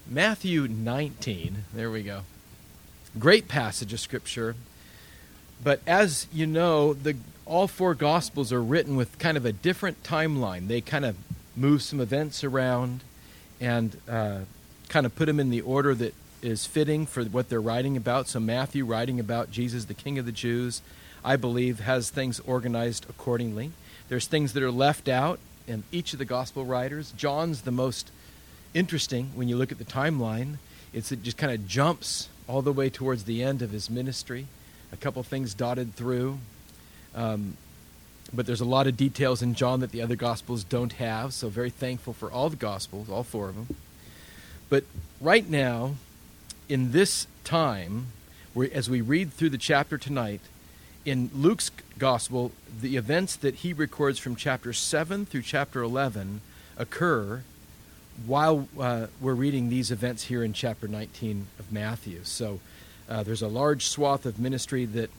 Matthew 19, there we go. Great passage of Scripture. But as you know, all four Gospels are written with kind of a different timeline. They kind of move some events around and kind of put them in the order that is fitting for what they're writing about. So Matthew, writing about Jesus, the King of the Jews, I believe has things organized accordingly. There's things that are left out in each of the Gospel writers. John's the most interesting when you look at the timeline. It just kind of jumps all the way towards the end of his ministry. A couple things dotted through. But there's a lot of details in John that the other Gospels don't have, so very thankful for all the Gospels, all four of them. But right now, in this time, as we read through the chapter tonight, in Luke's Gospel, the events that he records from chapter 7 through chapter 11 occur while we're reading these events here in chapter 19 of Matthew. So there's a large swath of ministry that,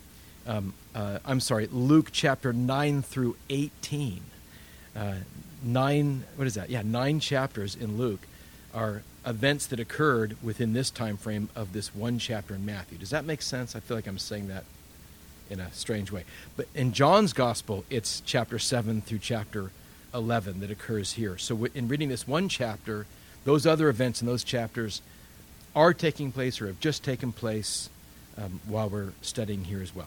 Luke chapter 9 through 18. 9 chapters in Luke are events that occurred within this time frame of this one chapter in Matthew. Does that make sense? I feel like I'm saying that in a strange way. But in John's Gospel, it's chapter 7 through chapter 11 that occurs here. So in reading this one chapter, those other events in those chapters are taking place or have just taken place while we're studying here as well.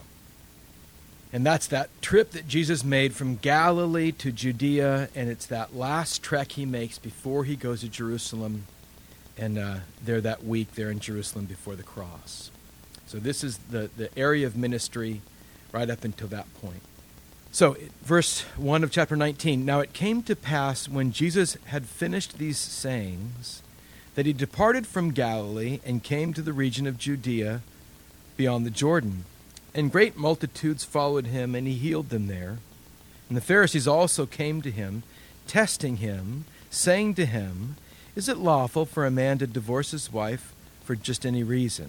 And that's that trip that Jesus made from Galilee to Judea, and it's that last trek he makes before he goes to Jerusalem, and they're that week there in Jerusalem before the cross. So this is the area of ministry right up until that point. So, verse 1 of chapter 19, "Now it came to pass when Jesus had finished these sayings that he departed from Galilee and came to the region of Judea beyond the Jordan. And great multitudes followed him, and he healed them there. And the Pharisees also came to him, testing him, saying to him, 'Is it lawful for a man to divorce his wife for just any reason?'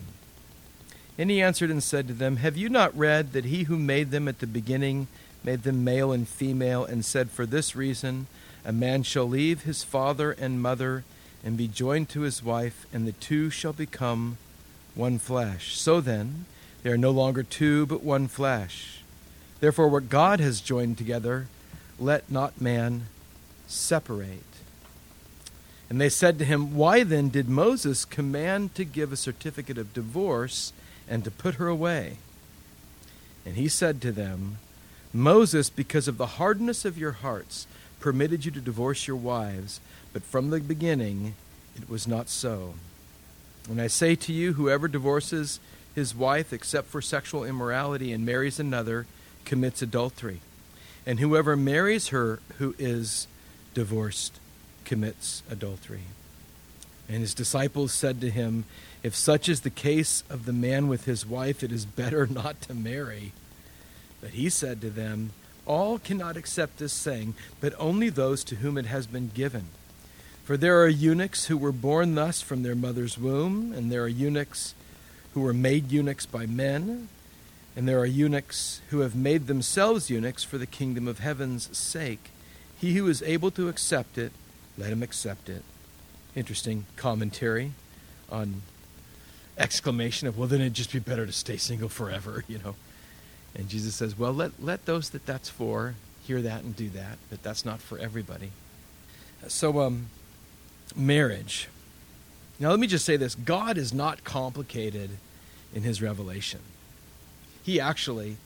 And he answered and said to them, 'Have you not read that he who made them at the beginning made them male and female, and said, for this reason, a man shall leave his father and mother and be joined to his wife, and the two shall become one flesh. So then, they are no longer two, but one flesh. Therefore, what God has joined together, let not man separate.' And they said to him, 'Why then did Moses command to give a certificate of divorce and to put her away?' And he said to them, 'Moses, because of the hardness of your hearts, permitted you to divorce your wives, but from the beginning it was not so. And I say to you, whoever divorces his wife except for sexual immorality and marries another commits adultery. And whoever marries her who is divorced commits adultery.' And his disciples said to him, 'If such is the case of the man with his wife, it is better not to marry.' But he said to them, 'All cannot accept this saying, but only those to whom it has been given. For there are eunuchs who were born thus from their mother's womb, and there are eunuchs who were made eunuchs by men, and there are eunuchs who have made themselves eunuchs for the kingdom of heaven's sake. He who is able to accept it, let him accept it.'" Interesting commentary on exclamation of, well, then it'd just be better to stay single forever, you know. And Jesus says, well, let those that's for hear that and do that, but that's not for everybody. So, marriage. Now, let me just say this. God is not complicated in his revelation. He actually,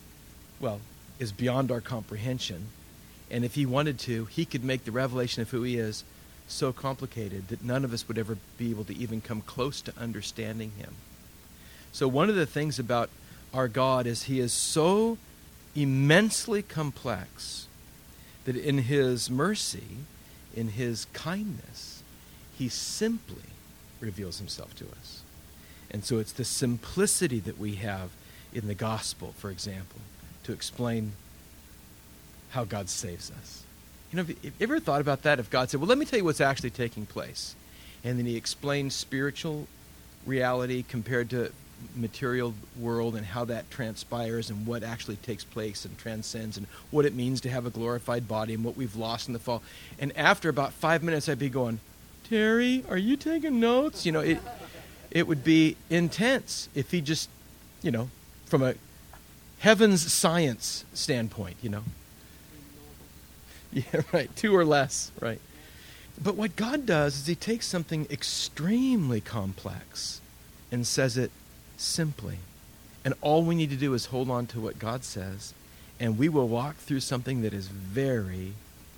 is beyond our comprehension. And if he wanted to, he could make the revelation of who he is so complicated that none of us would ever be able to even come close to understanding him. So one of the things about our God is he is so immensely complex that in his mercy, in his kindness, he simply reveals himself to us. And so it's the simplicity that we have in the gospel, for example, to explain how God saves us. You know, have you ever thought about that? If God said, well, let me tell you what's actually taking place. And then he explains spiritual reality compared to material world and how that transpires and what actually takes place and transcends and what it means to have a glorified body and what we've lost in the fall. And after about 5 minutes, I'd be going, Terry, are you taking notes? It would be intense if he just, from a heavens science standpoint, Yeah, right. 2 or less, right. But what God does is he takes something extremely complex and says it simply. And all we need to do is hold on to what God says, and we will walk through something that is very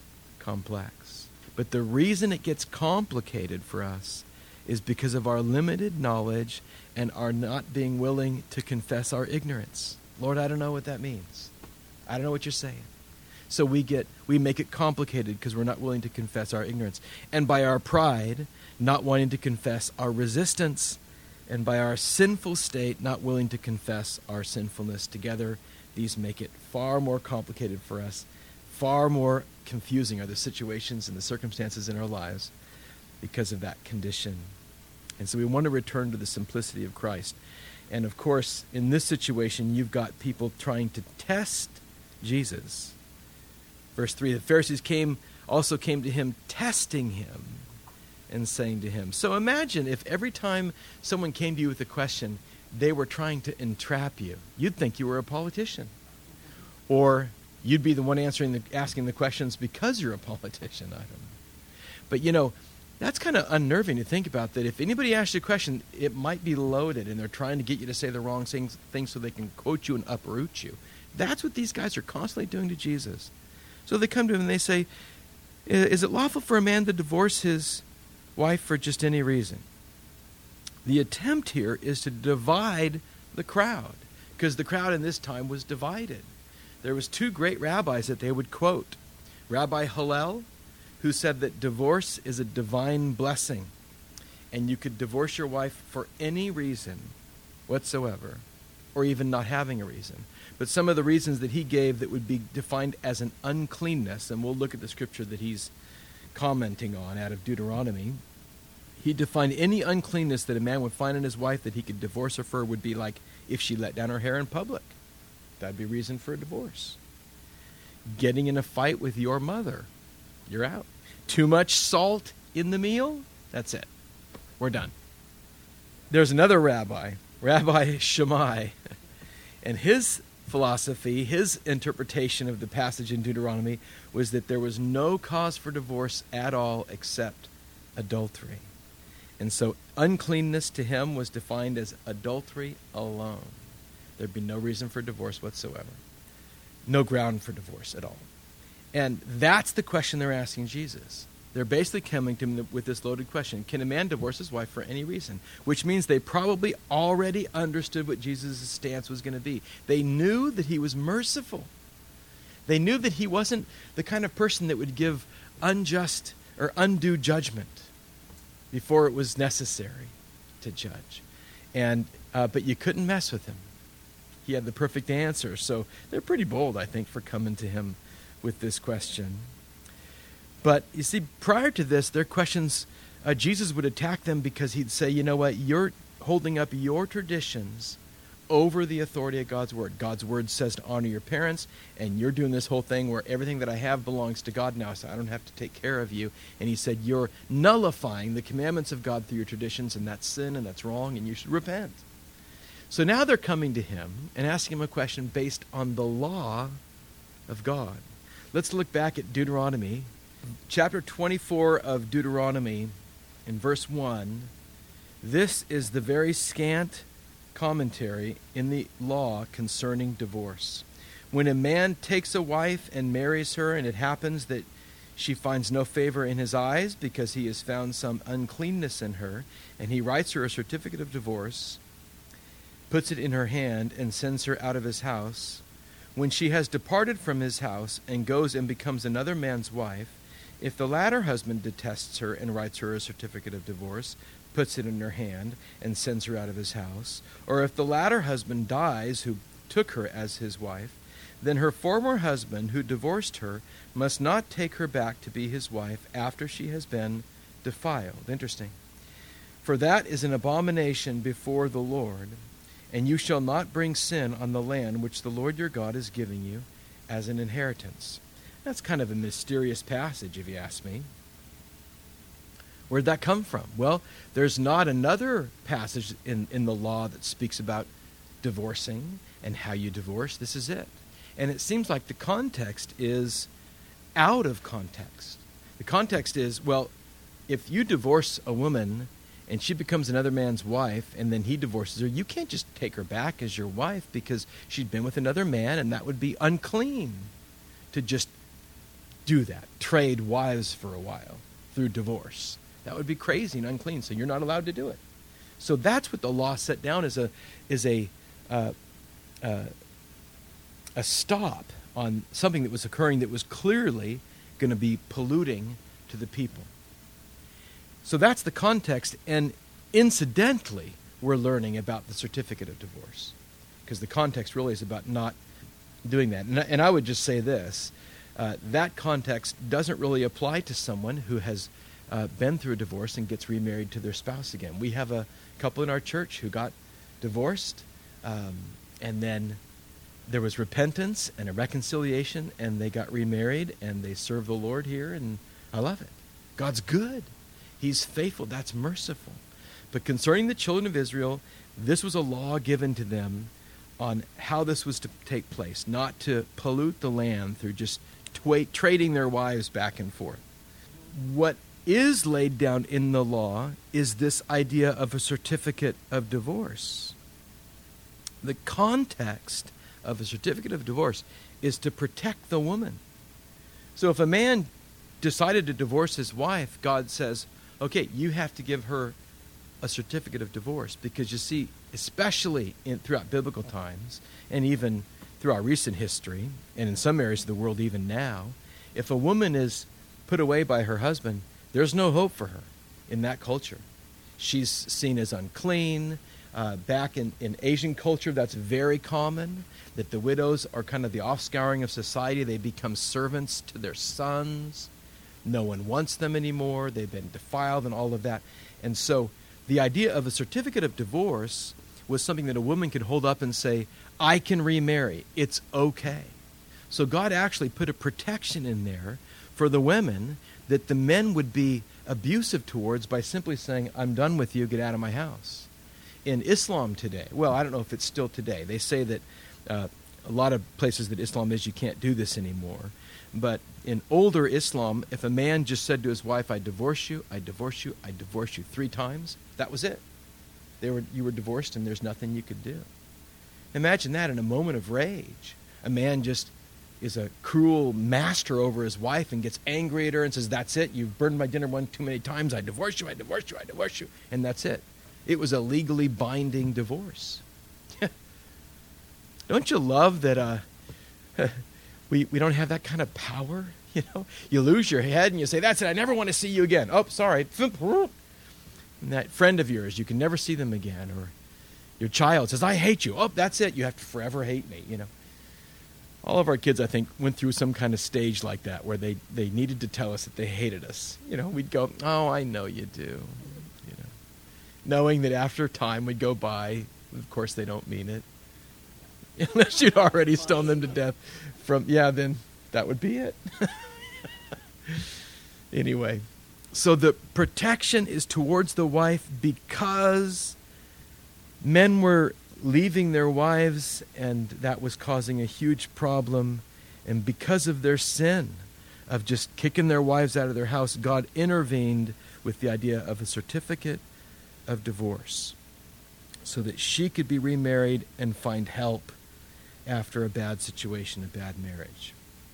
complex. But the reason it gets complicated for us is because of our limited knowledge and our not being willing to confess our ignorance. Lord, I don't know what that means. I don't know what you're saying. So we make it complicated because we're not willing to confess our ignorance. And by our pride, not wanting to confess our resistance, and by our sinful state, not willing to confess our sinfulness together, these make it far more complicated for us. Far more confusing are the situations and the circumstances in our lives because of that condition. And so we want to return to the simplicity of Christ. And of course, in this situation, you've got people trying to test Jesus. Verse 3, the Pharisees also came to him, testing him and saying to him. So imagine if every time someone came to you with a question, they were trying to entrap you. You'd think you were a politician. Or you'd be the one asking the questions because you're a politician. I don't know. But that's kind of unnerving to think about, that if anybody asks you a question, it might be loaded and they're trying to get you to say the wrong things so they can quote you and uproot you. That's what these guys are constantly doing to Jesus. So they come to him and they say, is it lawful for a man to divorce his wife for just any reason? The attempt here is to divide the crowd, because the crowd in this time was divided. There was 2 great rabbis that they would quote. Rabbi Hillel, who said that divorce is a divine blessing, and you could divorce your wife for any reason whatsoever, or even not having a reason. But some of the reasons that he gave that would be defined as an uncleanness, and we'll look at the scripture that he's commenting on out of Deuteronomy, he defined any uncleanness that a man would find in his wife that he could divorce her for would be like if she let down her hair in public. That'd be reason for a divorce. Getting in a fight with your mother, you're out. Too much salt in the meal, that's it. We're done. There's another rabbi, Rabbi Shammai, and his philosophy, his interpretation of the passage in Deuteronomy was that there was no cause for divorce at all except adultery. And so uncleanness to him was defined as adultery alone. There'd be no reason for divorce whatsoever. No ground for divorce at all. And that's the question they're asking Jesus. They're basically coming to him with this loaded question. Can a man divorce his wife for any reason? Which means they probably already understood what Jesus' stance was going to be. They knew that he was merciful. They knew that he wasn't the kind of person that would give unjust or undue judgment before it was necessary to judge. But you couldn't mess with him. He had the perfect answer. So they're pretty bold, I think, for coming to him with this question. But you see, prior to this, their questions, Jesus would attack them because he'd say, you know what, you're holding up your traditions over the authority of God's word. God's word says to honor your parents, and you're doing this whole thing where everything that I have belongs to God now, so I don't have to take care of you. And he said, you're nullifying the commandments of God through your traditions, and that's sin, and that's wrong, and you should repent. So now they're coming to him and asking him a question based on the law of God. Let's look back at Deuteronomy. Chapter 24 of Deuteronomy, in verse 1, this is the very scant commentary in the law concerning divorce. When a man takes a wife and marries her, and it happens that she finds no favor in his eyes because he has found some uncleanness in her, and he writes her a certificate of divorce, puts it in her hand, and sends her out of his house, when she has departed from his house and goes and becomes another man's wife, if the latter husband detests her and writes her a certificate of divorce, puts it in her hand, and sends her out of his house, or if the latter husband dies who took her as his wife, then her former husband who divorced her must not take her back to be his wife after she has been defiled. Interesting. For that is an abomination before the Lord, and you shall not bring sin on the land which the Lord your God is giving you as an inheritance. That's kind of a mysterious passage, if you ask me. Where'd that come from? Well, there's not another passage in the law that speaks about divorcing and how you divorce. This is it. And it seems like the context is out of context. The context is, well, if you divorce a woman and she becomes another man's wife and then he divorces her, you can't just take her back as your wife because she'd been with another man, and that would be unclean to just do that, trade wives for a while through divorce. That would be crazy and unclean, so you're not allowed to do it. So that's what the law set down as a stop on something that was occurring that was clearly going to be polluting to the people. So that's the context, and incidentally, we're learning about the certificate of divorce, because the context really is about not doing that. And I would just say this, that context doesn't really apply to someone who has been through a divorce and gets remarried to their spouse again. We have a couple in our church who got divorced, and then there was repentance and a reconciliation, and they got remarried, and they serve the Lord here, and I love it. God's good. He's faithful. That's merciful. But concerning the children of Israel, this was a law given to them on how this was to take place, not to pollute the land through just trading their wives back and forth. What is laid down in the law is this idea of a certificate of divorce. The context of a certificate of divorce is to protect the woman. So if a man decided to divorce his wife, God says, okay, you have to give her a certificate of divorce, because you see, especially throughout biblical times, and even through our recent history, and in some areas of the world even now, if a woman is put away by her husband, there's no hope for her in that culture. She's seen as unclean. Back in Asian culture, that's very common, that the widows are kind of the offscouring of society. They become servants to their sons. No one wants them anymore. They've been defiled and all of that. And so the idea of a certificate of divorce was something that a woman could hold up and say, I can remarry. It's okay. So God actually put a protection in there for the women that the men would be abusive towards by simply saying, I'm done with you, get out of my house. In Islam today, well, I don't know if it's still today. They say that a lot of places that Islam is, you can't do this anymore. But in older Islam, if a man just said to his wife, I divorce you, I divorce you, I divorce you 3 times, that was it. You were divorced and there's nothing you could do. Imagine that in a moment of rage. A man just is a cruel master over his wife and gets angry at her and says, that's it, you've burned my dinner one too many times, I divorce you, I divorce you, I divorce you, and that's it. It was a legally binding divorce. Don't you love that we don't have that kind of power? You know, you lose your head and you say, that's it, I never want to see you again. Oh, sorry. And that friend of yours, you can never see them again. Or your child says, I hate you. Oh, that's it, you have to forever hate me, you know. All of our kids, I think, went through some kind of stage like that where they needed to tell us that they hated us. You know, we'd go, oh, I know you do. Knowing that after time would go by, of course they don't mean it. Unless you'd already stoned them to death then that would be it. Anyway, so the protection is towards the wife because men were leaving their wives and that was causing a huge problem. And because of their sin of just kicking their wives out of their house, God intervened with the idea of a certificate of divorce so that she could be remarried and find help after a bad situation, a bad marriage.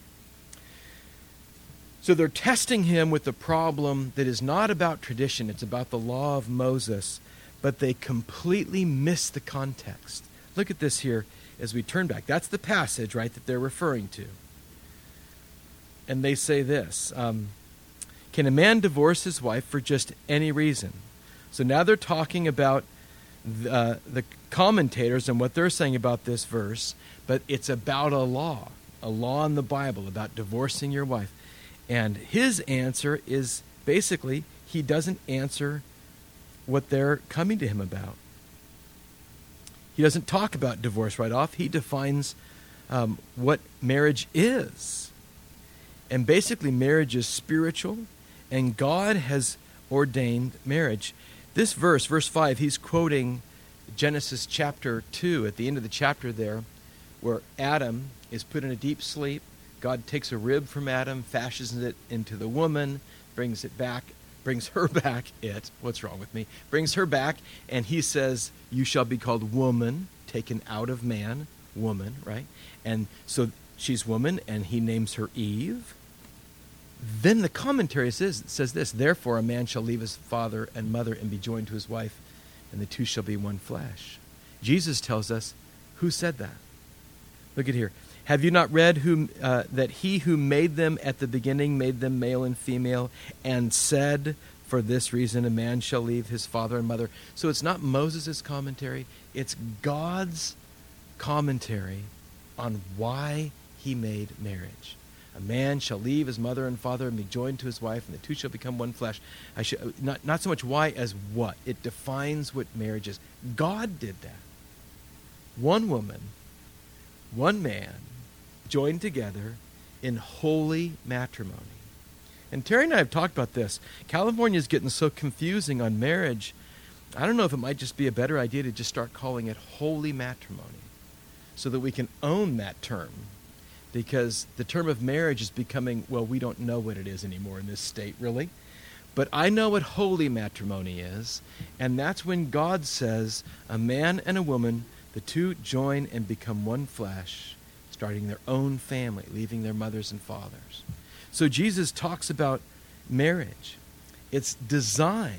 So they're testing him with a problem that is not about tradition, it's about the law of Moses, but they completely miss the context. Look at this here as we turn back. That's the passage, right, that they're referring to. And they say this, can a man divorce his wife for just any reason? So now they're talking about the commentators and what they're saying about this verse, but it's about a law in the Bible about divorcing your wife. And his answer is basically he doesn't answer what they're coming to him about. He doesn't talk about divorce right off. He defines what marriage is. And basically marriage is spiritual, and God has ordained marriage. This verse 5, he's quoting Genesis chapter 2 at the end of the chapter there, where Adam is put in a deep sleep. God takes a rib from Adam, fashions it into the woman, brings her back, brings her back, and he says, you shall be called woman, taken out of man, woman, right? And so she's woman, and he names her Eve. Then the commentary says this, therefore a man shall leave his father and mother and be joined to his wife, and the two shall be one flesh. Jesus tells us, who said that? Look at here. Have you not read that he who made them at the beginning made them male and female, and said, for this reason a man shall leave his father and mother? So it's not Moses' commentary, it's God's commentary on why he made marriage. A man shall leave his mother and father and be joined to his wife, and the two shall become one flesh. Not so much why as what. It defines what marriage is. God did that. One woman, one man, joined together in holy matrimony. And Terry and I have talked about this. California is getting so confusing on marriage. I don't know if it might just be a better idea to just start calling it holy matrimony so that we can own that term. Because the term of marriage is becoming, well, we don't know what it is anymore in this state, really. But I know what holy matrimony is, and that's when God says a man and a woman, the two join and become one flesh, starting their own family, leaving their mothers and fathers. So Jesus talks about marriage. Its design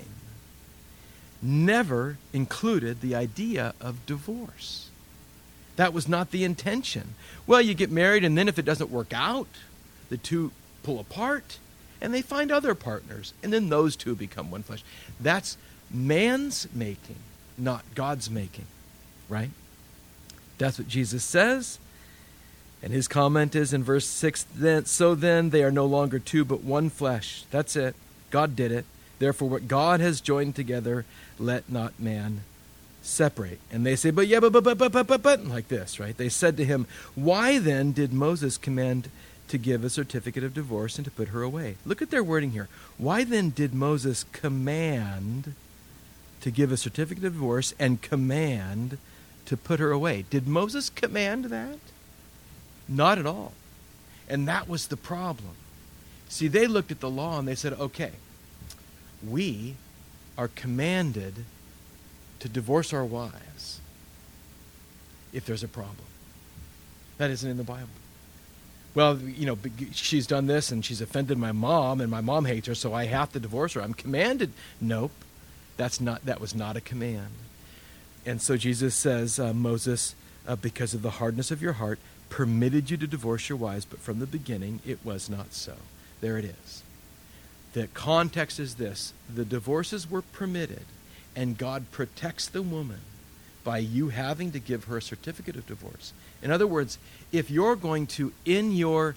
never included the idea of divorce. That was not the intention. Well, you get married, and then if it doesn't work out, the two pull apart, and they find other partners, and then those two become one flesh. That's man's making, not God's making, right? That's what Jesus says. And his comment is in verse 6, so then they are no longer two, but one flesh. That's it. God did it. Therefore, what God has joined together, let not man separate. And they say, but like this, right? They said to him, why then did Moses command to give a certificate of divorce and to put her away? Look at their wording here. Why then did Moses command to give a certificate of divorce and command to put her away? Did Moses command that? Not at all. And that was the problem. See, they looked at the law and they said, okay, we are commanded to divorce our wives if there's a problem. That isn't in the Bible. Well, she's done this and she's offended my mom and my mom hates her, so I have to divorce her. I'm commanded. Nope. That was not a command. And so Jesus says, Moses, because of the hardness of your heart, permitted you to divorce your wives, but from the beginning it was not so. There it is. The context is this. The divorces were permitted, and God protects the woman by you having to give her a certificate of divorce. In other words, if you're going to, in your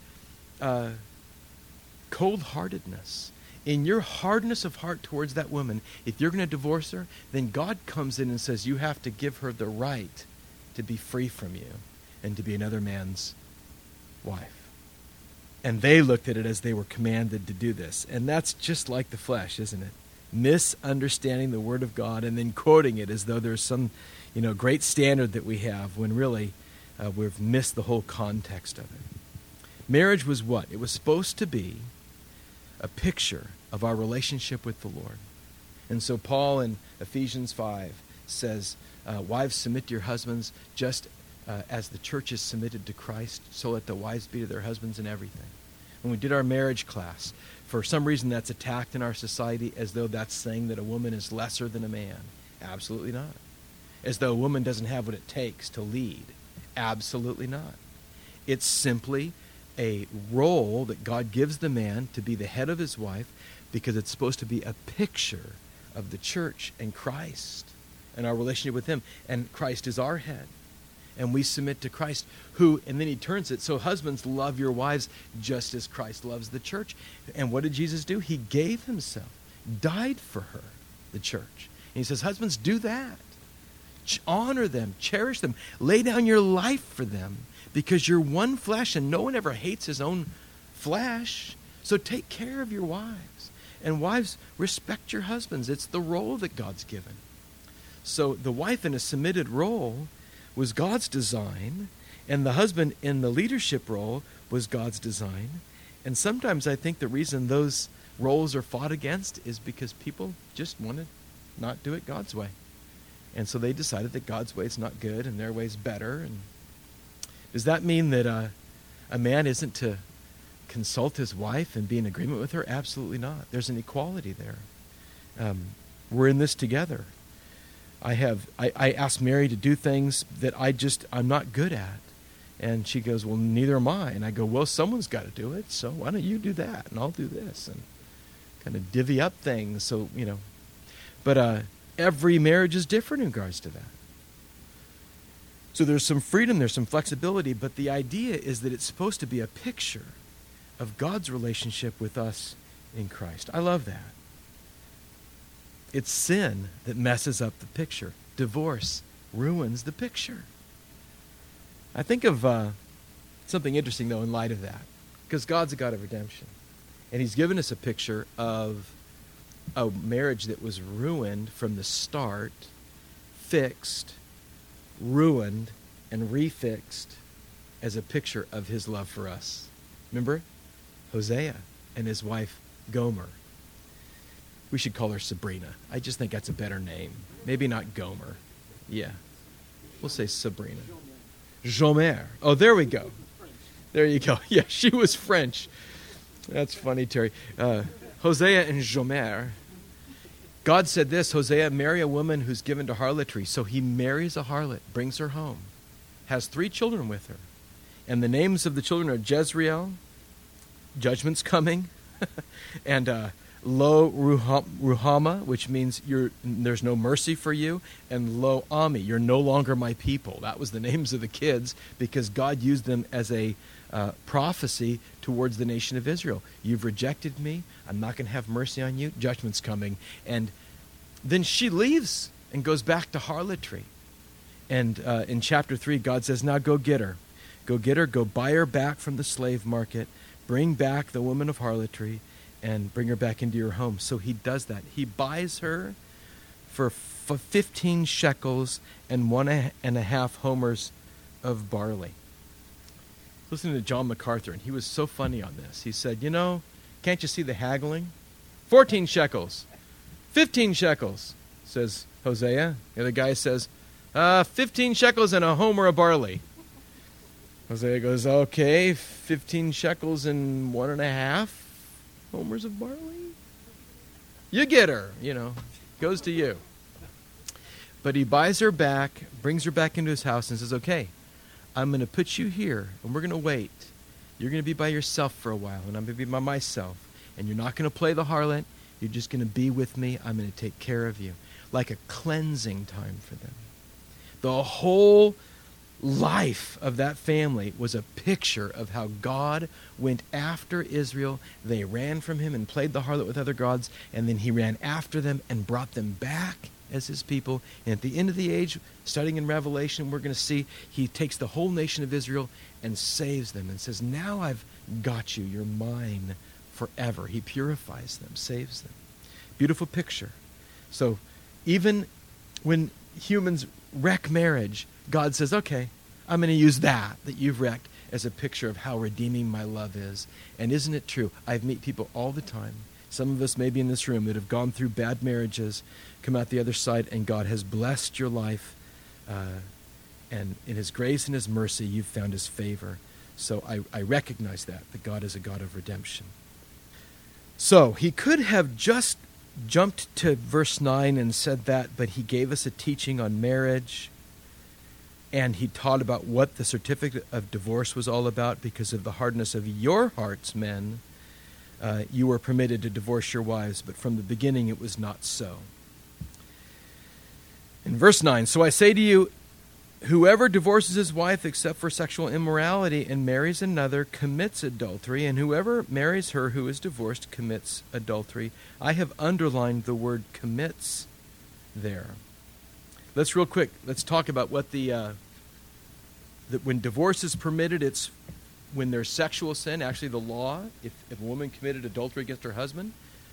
cold-heartedness, in your hardness of heart towards that woman, if you're going to divorce her, then God comes in and says you have to give her the right to be free from you and to be another man's wife. And they looked at it as they were commanded to do this. And that's just like the flesh, isn't it? Misunderstanding the Word of God and then quoting it as though there's some, great standard that we have when really we've missed the whole context of it. Marriage was what? It was supposed to be a picture of our relationship with the Lord. And so Paul in Ephesians 5 says, wives, submit to your husbands just as the church is submitted to Christ, so let the wives be to their husbands in everything. When we did our marriage class, for some reason that's attacked in our society as though that's saying that a woman is lesser than a man. Absolutely not. As though a woman doesn't have what it takes to lead. Absolutely not. It's simply a role that God gives the man to be the head of his wife because it's supposed to be a picture of the church and Christ and our relationship with him. And Christ is our head. And we submit to Christ, who, and then he turns it, so husbands, love your wives just as Christ loves the church. And what did Jesus do? He gave himself, died for her, the church. And he says, husbands, do that. Honor them, cherish them, lay down your life for them, because you're one flesh, and no one ever hates his own flesh. So take care of your wives. And wives, respect your husbands. It's the role that God's given. So the wife in a submitted role was God's design, and the husband in the leadership role was God's design. And sometimes I think the reason those roles are fought against is because people just want to not do it God's way. And so they decided that God's way is not good and their way is better. And does that mean that a man isn't to consult his wife and be in agreement with her? Absolutely not. There's an equality there. We're in this together. I asked Mary to do things that I'm not good at. And she goes, well, neither am I. And I go, well, someone's got to do it, so why don't you do that, and I'll do this, and kind of divvy up things. So, but every marriage is different in regards to that. So there's some freedom, there's some flexibility, but the idea is that it's supposed to be a picture of God's relationship with us in Christ. I love that. It's sin that messes up the picture. Divorce ruins the picture. I think of something interesting, though, in light of that, because God's a God of redemption. And he's given us a picture of a marriage that was ruined from the start, fixed, ruined, and refixed as a picture of his love for us. Remember? Hosea and his wife Gomer. We should call her Sabrina. I just think that's a better name. Maybe not Gomer. Yeah. We'll say Sabrina. Jomer. Oh, there we go. There you go. Yeah, she was French. That's funny, Terry. Hosea and Jomer. God said this, Hosea, marry a woman who's given to harlotry. So he marries a harlot, brings her home, has 3 children with her. And the names of the children are Jezreel, judgment's coming, and Lo Ruhama, which means there's no mercy for you, and Lo Ami, you're no longer my people. That was the names of the kids because God used them as a prophecy towards the nation of Israel. You've rejected me. I'm not going to have mercy on you. Judgment's coming. And then she leaves and goes back to harlotry. And in chapter 3, God says, now go get her. Go get her. Go buy her back from the slave market. Bring back the woman of harlotry and bring her back into your home. So he does that. He buys her for 15 shekels and 1.5 homers of barley. Listen to John MacArthur, and he was so funny on this. He said, can't you see the haggling? 14 shekels. 15 shekels, says Hosea. The other guy says, 15 shekels and a homer of barley. Hosea goes, okay, 15 shekels and 1.5 homers of barley? You get her, goes to you. But he buys her back, brings her back into his house and says, okay, I'm going to put you here and we're going to wait. You're going to be by yourself for a while and I'm going to be by myself. And you're not going to play the harlot. You're just going to be with me. I'm going to take care of you. Like a cleansing time for them. The whole life of that family was a picture of how God went after Israel. They ran from him and played the harlot with other gods, and then he ran after them and brought them back as his people. And at the end of the age, starting in Revelation, we're going to see he takes the whole nation of Israel and saves them and says, now I've got you. You're mine forever. He purifies them, saves them. Beautiful picture. So even when humans wreck marriage, God says, okay, I'm going to use that you've wrecked as a picture of how redeeming my love is. And isn't it true? I meet people all the time. Some of us maybe in this room that have gone through bad marriages, come out the other side, and God has blessed your life. And in his grace and his mercy, you've found his favor. So I recognize that God is a God of redemption. So he could have just jumped to verse 9 and said that, but he gave us a teaching on marriage, and he taught about what the certificate of divorce was all about. Because of the hardness of your hearts, men, you were permitted to divorce your wives, but from the beginning it was not so. In verse 9, so I say to you, whoever divorces his wife except for sexual immorality and marries another commits adultery, and whoever marries her who is divorced commits adultery. I have underlined the word commits there. Let's real quick, let's talk about what that when divorce is permitted, it's when there's sexual sin. Actually, the law, if a woman committed adultery against her husband,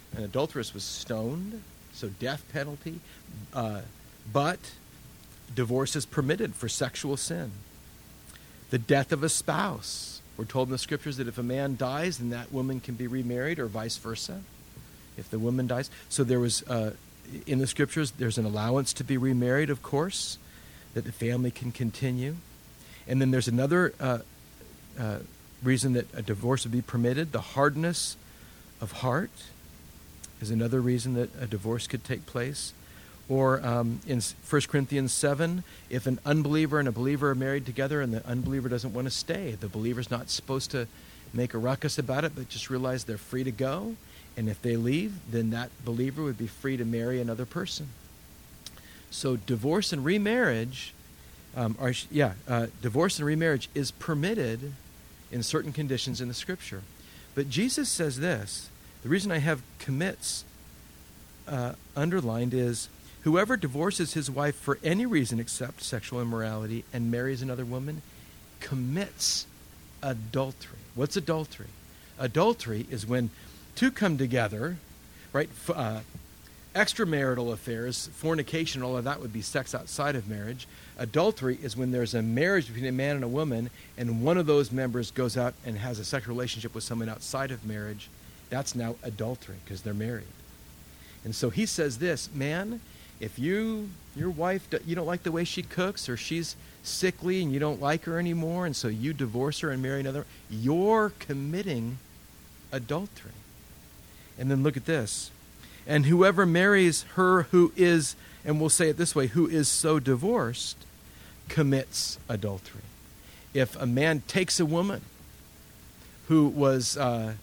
An adulteress was stoned, so death penalty. But divorce is permitted for sexual sin. The death of a spouse. We're told in the scriptures that if a man dies, then that woman can be remarried, or vice versa, if the woman dies. So there was, in the scriptures, there's an allowance to be remarried, of course, that the family can continue. And then there's another reason that a divorce would be permitted. The hardness of heart is another reason that a divorce could take place. Or in 1 Corinthians 7, if an unbeliever and a believer are married together and the unbeliever doesn't want to stay, the believer's not supposed to make a ruckus about it, but just realize they're free to go. And if they leave, then that believer would be free to marry another person. So divorce and remarriage, divorce and remarriage is permitted in certain conditions in the Scripture. But Jesus says this, the reason I have commits underlined is, whoever divorces his wife for any reason except sexual immorality and marries another woman commits adultery. What's adultery? Adultery is when two come together, right? Extramarital affairs, fornication, all of that would be sex outside of marriage. Adultery is when there's a marriage between a man and a woman, and one of those members goes out and has a sexual relationship with someone outside of marriage. That's now adultery because they're married. And so he says this, man, if your wife, you don't like the way she cooks, or she's sickly and you don't like her anymore, and so you divorce her and marry another, you're committing adultery. And then look at this. And whoever marries her who is, and we'll say it this way, who is so divorced, commits adultery. If a man takes a woman who was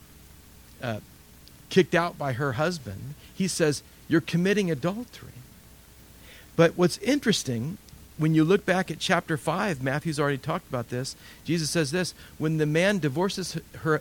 kicked out by her husband, he says, you're committing adultery. But what's interesting, when you look back at chapter 5, Matthew's already talked about this, Jesus says this, when the man divorces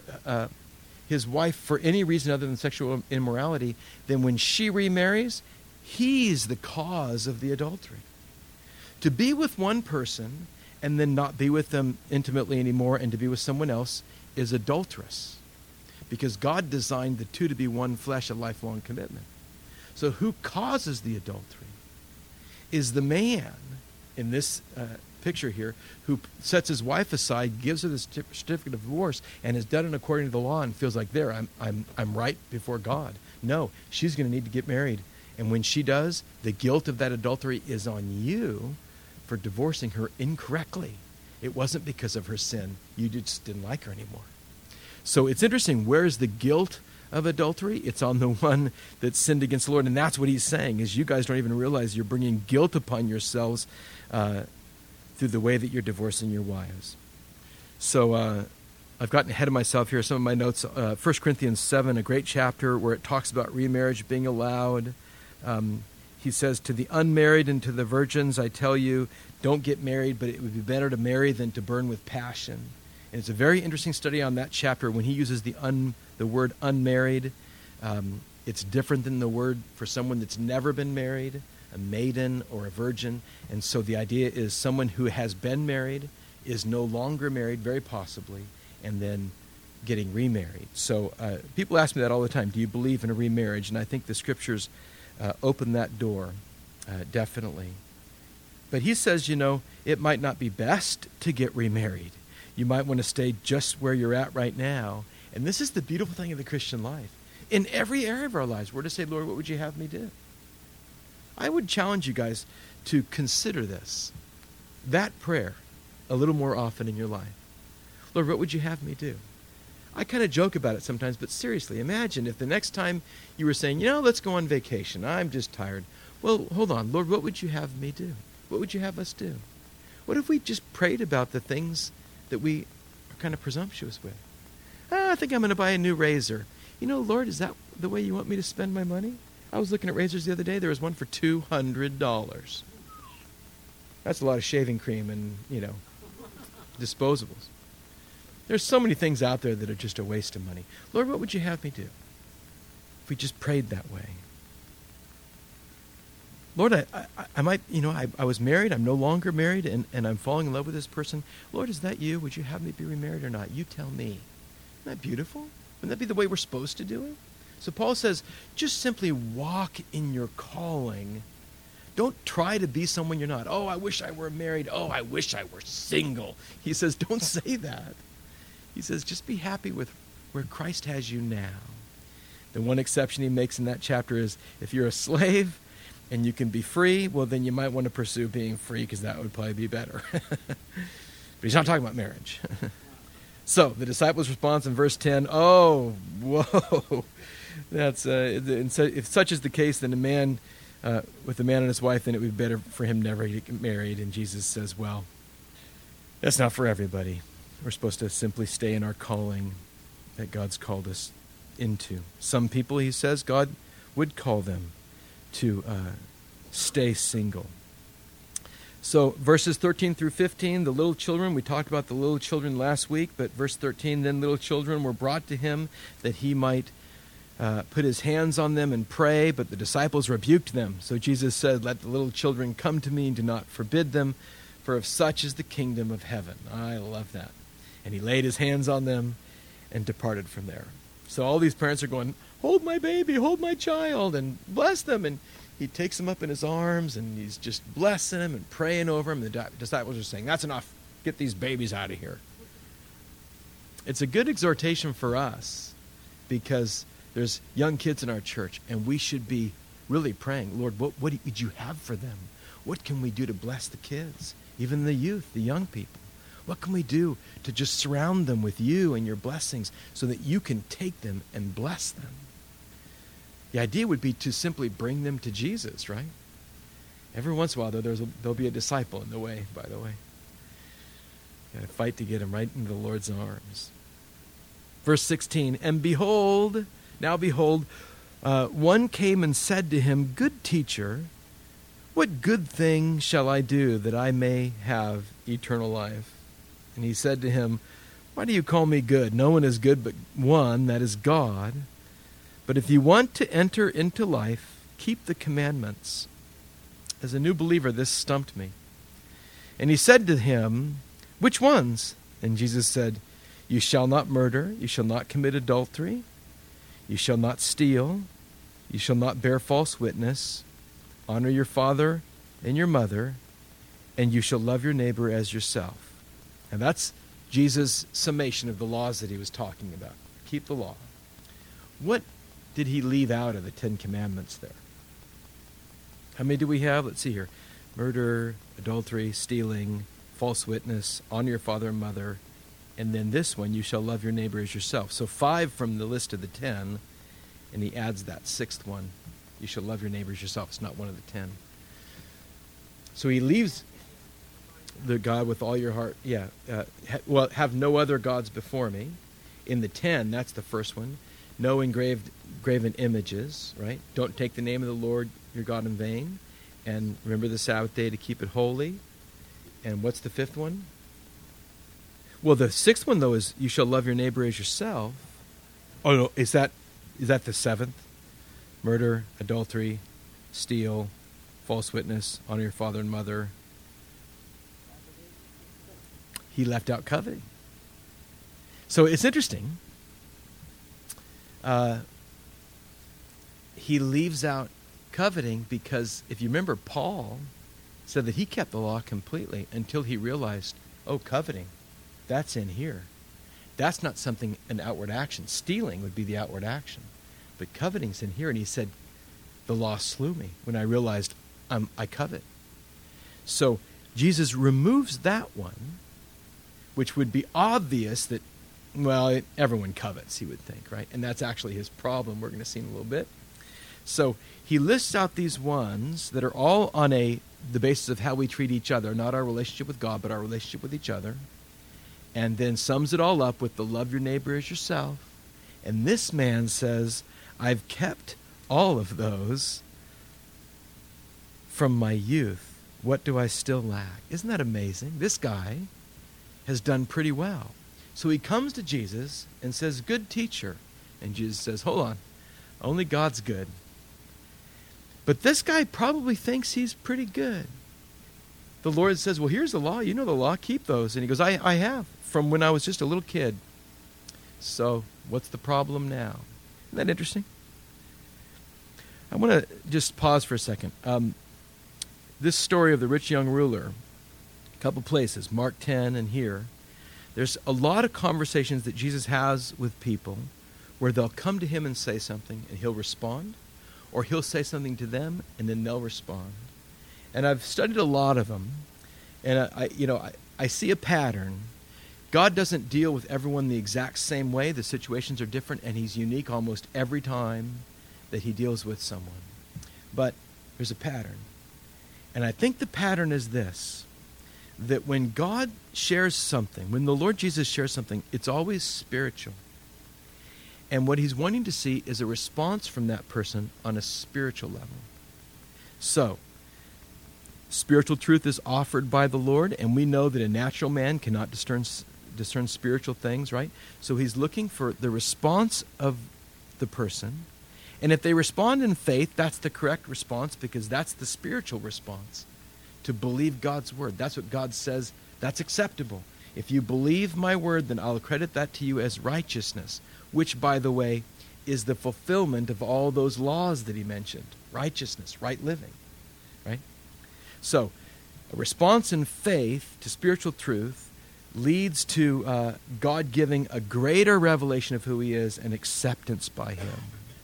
his wife for any reason other than sexual immorality, then when she remarries, he's the cause of the adultery. To be with one person and then not be with them intimately anymore and to be with someone else is adulterous, because God designed the two to be one flesh, a lifelong commitment. So who causes the adultery is the man in this picture here who sets his wife aside, gives her the certificate of divorce, and has done it according to the law and feels like, I'm right before God. No, she's going to need to get married. And when she does, the guilt of that adultery is on you for divorcing her incorrectly. It wasn't because of her sin. You just didn't like her anymore. So it's interesting. Where's the guilt of adultery? It's on the one that sinned against the Lord. And that's what he's saying, is you guys don't even realize you're bringing guilt upon yourselves through the way that you're divorcing your wives. So I've gotten ahead of myself here. Some of my notes, 1 Corinthians 7, a great chapter where it talks about remarriage being allowed. He says, to the unmarried and to the virgins, I tell you, don't get married, but it would be better to marry than to burn with passion. And it's a very interesting study on that chapter when he uses the word unmarried. It's different than the word for someone that's never been married, a maiden or a virgin. And so the idea is someone who has been married is no longer married, very possibly, and then getting remarried. So people ask me that all the time. Do you believe in a remarriage? And I think the scriptures open that door, definitely. But he says, it might not be best to get remarried. You might want to stay just where you're at right now. And this is the beautiful thing of the Christian life. In every area of our lives, we're to say, Lord, what would you have me do? I would challenge you guys to consider this, that prayer, a little more often in your life. Lord, what would you have me do? I kind of joke about it sometimes, but seriously, imagine if the next time you were saying, let's go on vacation. I'm just tired. Well, hold on. Lord, what would you have me do? What would you have us do? What if we just prayed about the things that we are kind of presumptuous with? I think I'm going to buy a new razor. Lord, is that the way you want me to spend my money? I was looking at razors the other day. There was one for $200. That's a lot of shaving cream and, disposables. There's so many things out there that are just a waste of money. Lord, what would you have me do if we just prayed that way? Lord, I might, I was married. I'm no longer married, and I'm falling in love with this person. Lord, is that you? Would you have me be remarried or not? You tell me. Isn't that beautiful? Wouldn't that be the way we're supposed to do it? So Paul says, just simply walk in your calling. Don't try to be someone you're not. Oh, I wish I were married. Oh, I wish I were single. He says, don't say that. He says, just be happy with where Christ has you now. The one exception he makes in that chapter is if you're a slave and you can be free, well, then you might want to pursue being free because that would probably be better. But he's not talking about marriage. So the disciples' response in verse 10, oh, whoa. That's if such is the case, then with a man and his wife, then it would be better for him never to get married. And Jesus says, well, that's not for everybody. We're supposed to simply stay in our calling that God's called us into. Some people, he says, God would call them to stay single. So verses 13 through 15, the little children, we talked about the little children last week, but verse 13, then little children were brought to him that he might put his hands on them and pray, but the disciples rebuked them. So Jesus said, let the little children come to me and do not forbid them, for of such is the kingdom of heaven. I love that. And he laid his hands on them and departed from there. So all these parents are going, hold my baby, hold my child, and bless them. And he takes them up in his arms, and he's just blessing them and praying over them. The disciples are saying, that's enough. Get these babies out of here. It's a good exhortation for us because there's young kids in our church, and we should be really praying, Lord, what would you have for them? What can we do to bless the kids, even the youth, the young people? What can we do to just surround them with you and your blessings so that you can take them and bless them? The idea would be to simply bring them to Jesus, right? Every once in a while, there'll be a disciple in the way, by the way. You got to fight to get him right into the Lord's arms. Verse 16, and behold, one came and said to him, good teacher, what good thing shall I do that I may have eternal life? And he said to him, why do you call me good? No one is good but one, that is God. But if you want to enter into life, keep the commandments. As a new believer, this stumped me. And he said to him, which ones? And Jesus said, you shall not murder, you shall not commit adultery, you shall not steal, you shall not bear false witness, honor your father and your mother, and you shall love your neighbor as yourself. And that's Jesus' summation of the laws that he was talking about. Keep the law. What did he leave out of the 10 Commandments there? How many do we have? Let's see here. Murder, adultery, stealing, false witness, honor your father and mother, and then this one, you shall love your neighbor as yourself. So 5 from the list of the 10, and he adds that 6th one. You shall love your neighbor as yourself. It's not one of the 10. So he leaves the God with all your heart. Have no other gods before me. In the 10, that's the first one. No graven images, right? Don't take the name of the Lord your God in vain. And remember the Sabbath day to keep it holy. And what's the 5th one? Well, the 6th one, though, is you shall love your neighbor as yourself. Oh, no, is that the 7th? Murder, adultery, steal, false witness, honor your father and mother. He left out coveting. So it's interesting. He leaves out coveting because if you remember, Paul said that he kept the law completely until he realized, oh, coveting, that's in here. That's not something, an outward action. Stealing would be the outward action. But coveting's in here. And he said, the law slew me when I realized I covet. So Jesus removes that one, which would be obvious that, well, everyone covets, he would think, right? And that's actually his problem. We're going to see in a little bit. So he lists out these ones that are all on the basis of how we treat each other, not our relationship with God, but our relationship with each other. And then sums it all up with the love your neighbor as yourself. And this man says, I've kept all of those from my youth. What do I still lack? Isn't that amazing? This guy has done pretty well. So he comes to Jesus and says, good teacher. And Jesus says, hold on, only God's good. But this guy probably thinks he's pretty good. The Lord says, well, here's the law. You know the law. Keep those. And he goes, I have, from when I was just a little kid. So what's the problem now? Isn't that interesting? I want to just pause for a second. This story of the rich young ruler, a couple places, Mark 10 and here, there's a lot of conversations that Jesus has with people where they'll come to him and say something and he'll respond, or he'll say something to them and then they'll respond. And I've studied a lot of them, and I see a pattern. God doesn't deal with everyone the exact same way. The situations are different, and he's unique almost every time that he deals with someone. But there's a pattern. And I think the pattern is this, that when God shares something, when the Lord Jesus shares something, it's always spiritual. And what he's wanting to see is a response from that person on a spiritual level. So, spiritual truth is offered by the Lord, and we know that a natural man cannot discern spiritual things, right? So he's looking for the response of the person. And if they respond in faith, that's the correct response, because that's the spiritual response. To believe God's word. That's what God says. That's acceptable. If you believe my word, then I'll credit that to you as righteousness, which, by the way, is the fulfillment of all those laws that he mentioned. Righteousness, right living, right? So, a response in faith to spiritual truth leads to God giving a greater revelation of who he is and acceptance by him.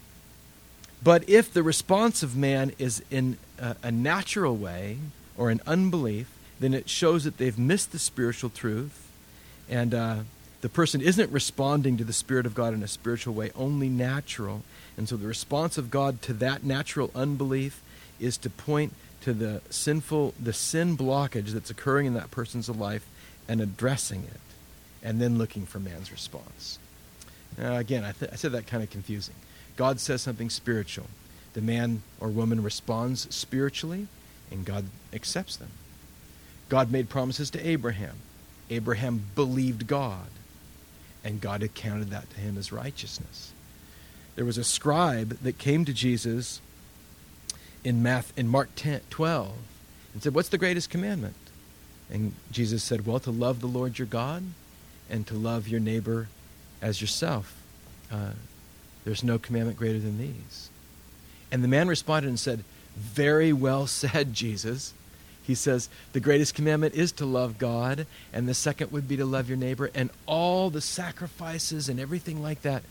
But if the response of man is in a natural way or an unbelief, then it shows that they've missed the spiritual truth, and the person isn't responding to the Spirit of God in a spiritual way, only natural. And so the response of God to that natural unbelief is to point to the sin blockage that's occurring in that person's life and addressing it, and then looking for man's response. Again, I said that kind of confusing. God says something spiritual. The man or woman responds spiritually, and God accepts them. God made promises to Abraham. Abraham believed God, and God accounted that to him as righteousness. There was a scribe that came to Jesus in Mark 12 and said, "What's the greatest commandment?" And Jesus said, "Well, to love the Lord your God and to love your neighbor as yourself. There's no commandment greater than these." And the man responded and said, "Very well said, Jesus." He says, the greatest commandment is to love God, and the second would be to love your neighbor, and all the sacrifices and everything like that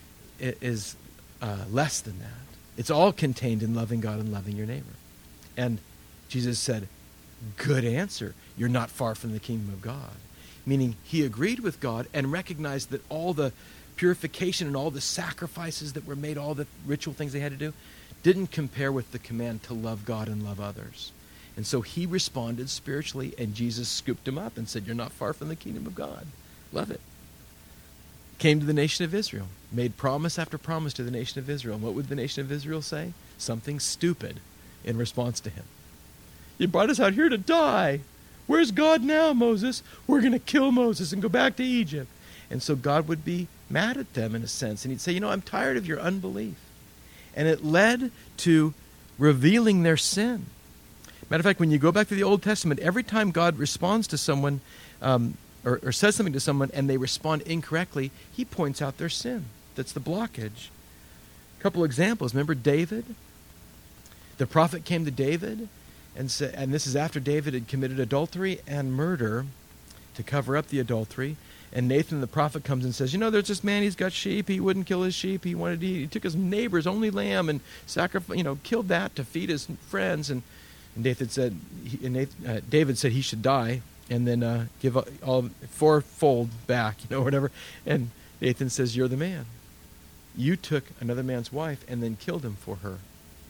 is less than that. It's all contained in loving God and loving your neighbor. And Jesus said, "Good answer. You're not far from the kingdom of God." Meaning he agreed with God and recognized that all the purification and all the sacrifices that were made, all the ritual things they had to do, didn't compare with the command to love God and love others. And so he responded spiritually, and Jesus scooped him up and said, "You're not far from the kingdom of God. Love it." Came to the nation of Israel, made promise after promise to the nation of Israel. And what would the nation of Israel say? Something stupid in response to him. "You brought us out here to die. Where's God now, Moses? We're going to kill Moses and go back to Egypt." And so God would be mad at them in a sense. And he'd say, "I'm tired of your unbelief." And it led to revealing their sin. Matter of fact, when you go back to the Old Testament, every time God responds to someone or says something to someone and they respond incorrectly, he points out their sin. That's the blockage. A couple examples. Remember David? The prophet came to David and said, and this is after David had committed adultery and murder to cover up the adultery. And Nathan the prophet comes and says, there's this man, he's got sheep. He wouldn't kill his sheep. He took his neighbor's only lamb and killed that to feed his friends. And David said he should die and then give all fourfold back, whatever. And Nathan says, "You're the man. You took another man's wife and then killed him for her."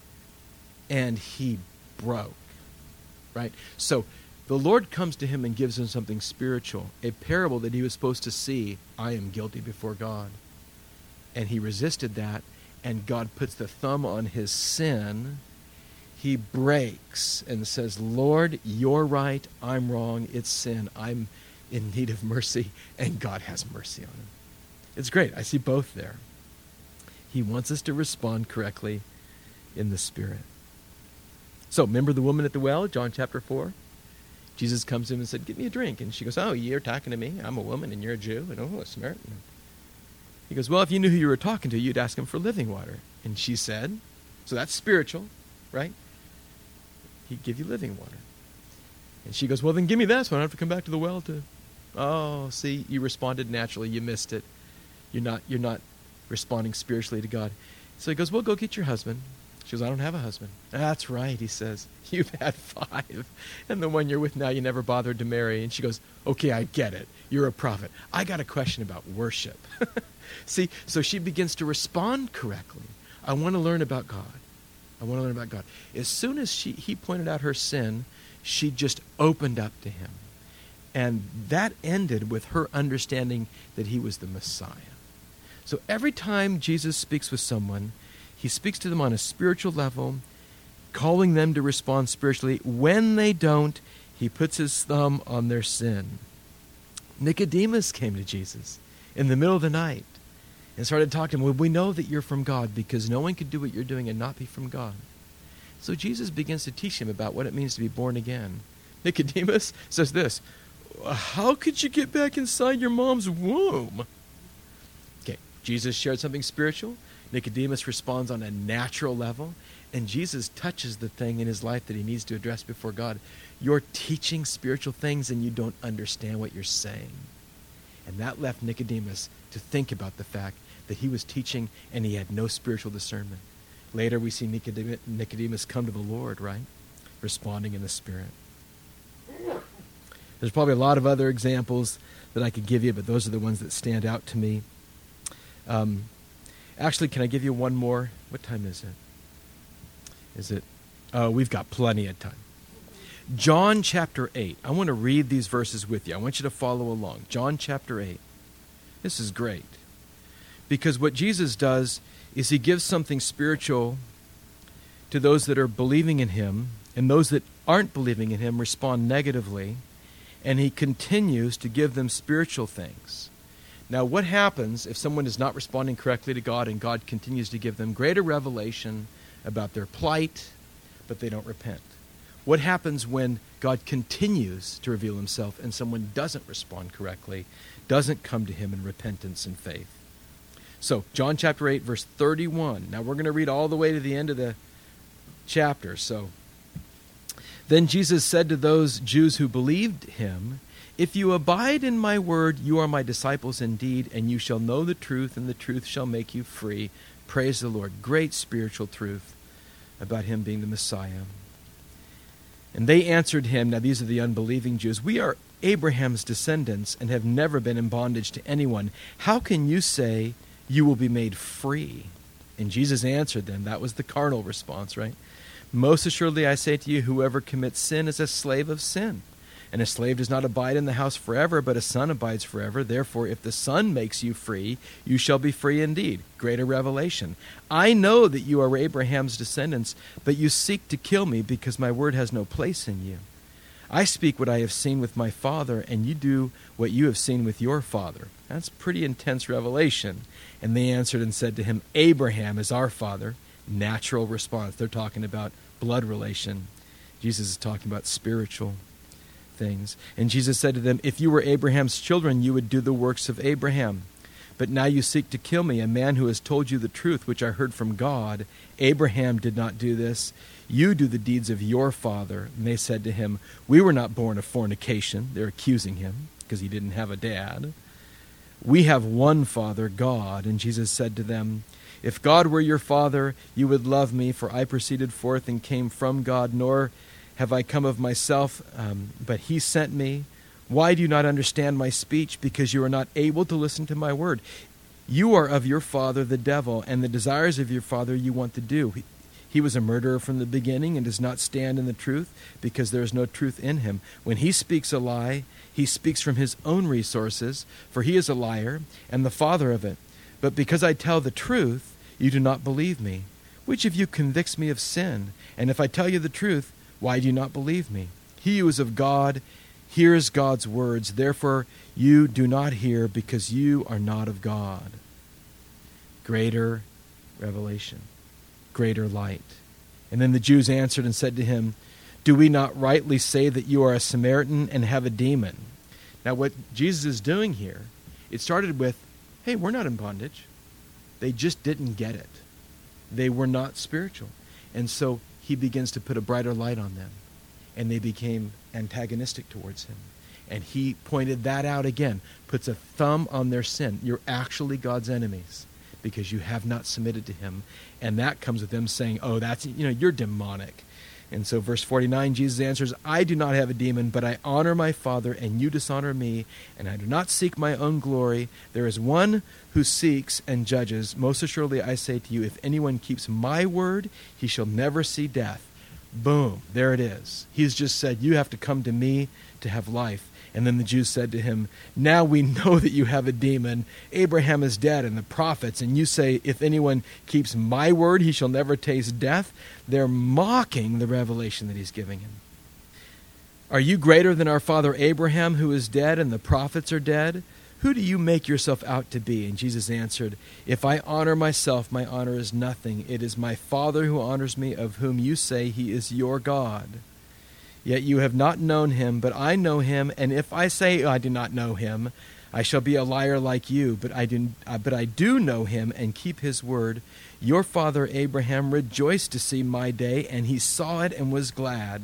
And he broke, right? So the Lord comes to him and gives him something spiritual, a parable that he was supposed to see. I am guilty before God. And he resisted that, and God puts the thumb on his sin. He breaks and says, "Lord, you're right, I'm wrong, it's sin, I'm in need of mercy," and God has mercy on him. It's great. I see both there. He wants us to respond correctly in the Spirit. So, remember the woman at the well, John chapter 4? Jesus comes to him and said, "Give me a drink." And she goes, "Oh, you're talking to me? I'm a woman and you're a Jew, and a Samaritan." He goes, "Well, if you knew who you were talking to, you'd ask him for living water." And she said, So that's spiritual, right? He'd give you living water. And she goes, well, then give me that so I don't have to come back to the well to... Oh, see, you responded naturally. You missed it. You're not responding spiritually to God. So he goes, well, go get your husband. She goes, I don't have a husband. That's right, he says. You've had 5. And the one you're with now you never bothered to marry. And she goes, okay, I get it. You're a prophet. I got a question about worship. See, so she begins to respond correctly. I want to learn about God. I want to learn about God. As soon as he pointed out her sin, she just opened up to him. And that ended with her understanding that he was the Messiah. So every time Jesus speaks with someone, he speaks to them on a spiritual level, calling them to respond spiritually. When they don't, he puts his thumb on their sin. Nicodemus came to Jesus in the middle of the night and started talking to him. Well, we know that you're from God because no one could do what you're doing and not be from God. So Jesus begins to teach him about what it means to be born again. Nicodemus says this, how could you get back inside your mom's womb? Okay, Jesus shared something spiritual. Nicodemus responds on a natural level. And Jesus touches the thing in his life that he needs to address before God. You're teaching spiritual things and you don't understand what you're saying. And that left Nicodemus to think about the fact that he was teaching and he had no spiritual discernment. Later we see Nicodemus come to the Lord, right? Responding in the Spirit. There's probably a lot of other examples that I could give you, but those are the ones that stand out to me. Actually, can I give you one more? What time is it? We've got plenty of time. John chapter 8. I want to read these verses with you. I want you to follow along. John chapter 8. This is great. Because what Jesus does is he gives something spiritual to those that are believing in him, and those that aren't believing in him respond negatively, and he continues to give them spiritual things. Now, what happens if someone is not responding correctly to God and God continues to give them greater revelation about their plight, but they don't repent? What happens when God continues to reveal himself and someone doesn't respond correctly, doesn't come to him in repentance and faith? So, John chapter 8, verse 31. Now, we're going to read all the way to the end of the chapter. So, then Jesus said to those Jews who believed him, if you abide in my word, you are my disciples indeed, and you shall know the truth, and the truth shall make you free. Praise the Lord. Great spiritual truth about him being the Messiah. And they answered him, now these are the unbelieving Jews, we are Abraham's descendants and have never been in bondage to anyone. How can you say you will be made free? And Jesus answered them. That was the carnal response, right? Most assuredly I say to you, whoever commits sin is a slave of sin. And a slave does not abide in the house forever, but a son abides forever. Therefore, if the Son makes you free, you shall be free indeed. Greater revelation. I know that you are Abraham's descendants, but you seek to kill me because my word has no place in you. I speak what I have seen with my father, and you do what you have seen with your father. That's pretty intense revelation. And they answered and said to him, Abraham is our father. Natural response. They're talking about blood relation. Jesus is talking about spiritual things. And Jesus said to them, if you were Abraham's children, you would do the works of Abraham. But now you seek to kill me, a man who has told you the truth, which I heard from God. Abraham did not do this. You do the deeds of your father. And they said to him, we were not born of fornication. They're accusing him because he didn't have a dad. We have one Father, God. And Jesus said to them, if God were your father, you would love me, for I proceeded forth and came from God, nor have I come of myself, but he sent me. Why do you not understand my speech? Because you are not able to listen to my word. You are of your father, the devil, and the desires of your father you want to do. He was a murderer from the beginning and does not stand in the truth, because there is no truth in him. When he speaks a lie, he speaks from his own resources, for he is a liar and the father of it. But because I tell the truth, you do not believe me. Which of you convicts me of sin? And if I tell you the truth, why do you not believe me? He who is of God hears God's words. Therefore you do not hear, because you are not of God. Greater revelation. Greater light. And then the Jews answered and said to him, do we not rightly say that you are a Samaritan and have a demon? Now what Jesus is doing here, it started with, hey, we're not in bondage. They just didn't get it. They were not spiritual. And so he begins to put a brighter light on them. And they became antagonistic towards him. And he pointed that out again, puts a thumb on their sin. You're actually God's enemies because you have not submitted to him. And that comes with them saying, oh, that's, you're demonic. And so verse 49, Jesus answers, I do not have a demon, but I honor my Father, and you dishonor me, and I do not seek my own glory. There is one who seeks and judges. Most assuredly I say to you, if anyone keeps my word, he shall never see death. Boom, there it is. He's just said, you have to come to me to have life. And then the Jews said to him, now we know that you have a demon. Abraham is dead and the prophets, and you say, if anyone keeps my word, he shall never taste death. They're mocking the revelation that he's giving him. Are you greater than our father Abraham, who is dead, and the prophets are dead? Who do you make yourself out to be? And Jesus answered, if I honor myself, my honor is nothing. It is my Father who honors me, of whom you say he is your God. Yet you have not known him, but I know him, and if I say I do not know him, I shall be a liar like you, but I do know him and keep his word. Your father Abraham rejoiced to see my day, and he saw it and was glad.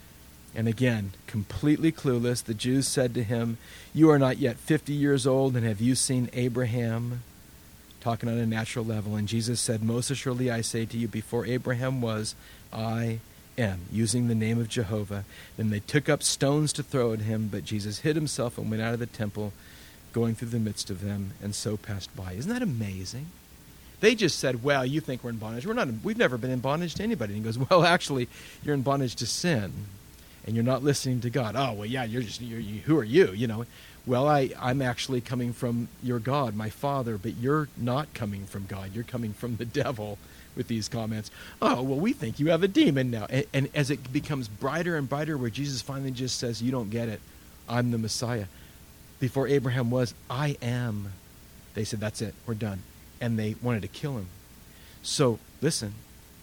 And again, completely clueless, the Jews said to him, you are not yet 50 years old, and have you seen Abraham? Talking on a natural level. And Jesus said, most assuredly I say to you, before Abraham was, I am, using the name of Jehovah. Then they took up stones to throw at him, but Jesus hid himself and went out of the temple, going through the midst of them, and so passed by. Isn't that amazing? They just said, well, you think we're in bondage. We've never been in bondage to anybody. And he goes, well, actually, you're in bondage to sin, and you're not listening to God. Oh, well, yeah, who are you? Well, I'm actually coming from your God, my Father, but you're not coming from God. You're coming from the devil with these comments. Oh, well, we think you have a demon now. And as it becomes brighter and brighter, where Jesus finally just says, you don't get it. I'm the Messiah. Before Abraham was, I am. They said, that's it. We're done. And they wanted to kill him. So, listen.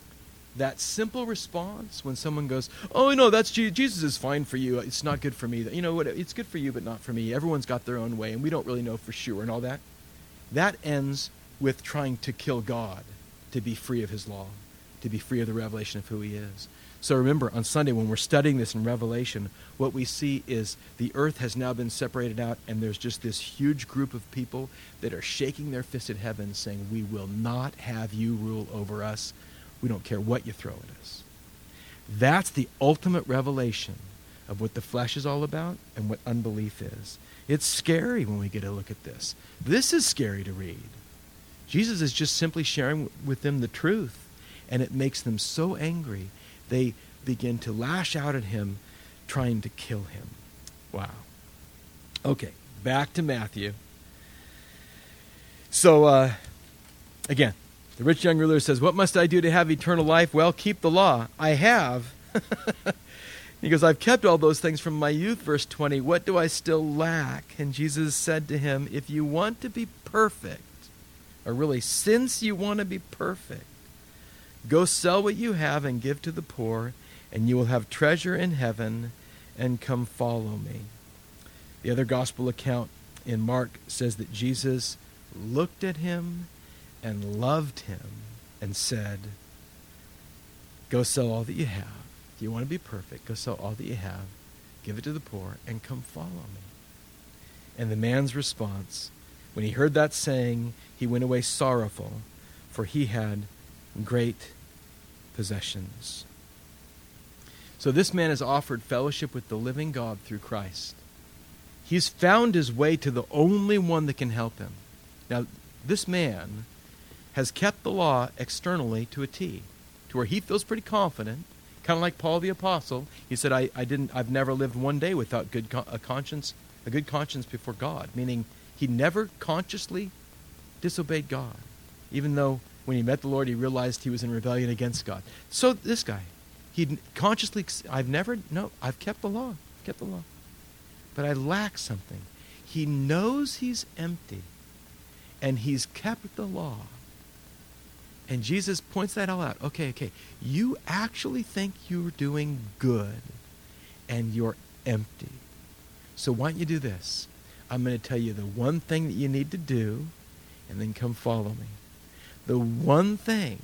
That simple response when someone goes, oh, no, that's Jesus is fine for you. It's not good for me. You know what? It's good for you, but not for me. Everyone's got their own way, and we don't really know for sure and all that. That ends with trying to kill God to be free of his law, to be free of the revelation of who he is. So remember, on Sunday when we're studying this in Revelation, what we see is the earth has now been separated out, and there's just this huge group of people that are shaking their fist at heaven saying, we will not have you rule over us. We don't care what you throw at us. That's the ultimate revelation of what the flesh is all about and what unbelief is. It's scary when we get a look at this. This is scary to read. Jesus is just simply sharing with them the truth, and it makes them so angry they begin to lash out at him, trying to kill him. Wow. Okay, back to Matthew. So, again, the rich young ruler says, what must I do to have eternal life? Well, keep the law. I have. He goes, I've kept all those things from my youth. Verse 20, what do I still lack? And Jesus said to him, if you want to be perfect, or really, since you want to be perfect, go sell what you have and give to the poor, and you will have treasure in heaven, and come follow me. The other gospel account in Mark says that Jesus looked at him and loved him and said, go sell all that you have. If you want to be perfect, go sell all that you have, give it to the poor, and come follow me. And the man's response, when he heard that saying, he went away sorrowful, for he had great possessions. So this man has offered fellowship with the living God through Christ. He's found his way to the only one that can help him. Now, this man has kept the law externally to a T, to where he feels pretty confident, kind of like Paul the Apostle. He said, I've never lived one day without a good conscience before God, meaning he never consciously disobeyed God, even though when he met the Lord, he realized he was in rebellion against God. So this guy, he consciously, I've kept the law, but I lack something. He knows he's empty, and he's kept the law. And Jesus points that all out. Okay, you actually think you're doing good, and you're empty. So why don't you do this? I'm going to tell you the one thing that you need to do, and then come follow me. The one thing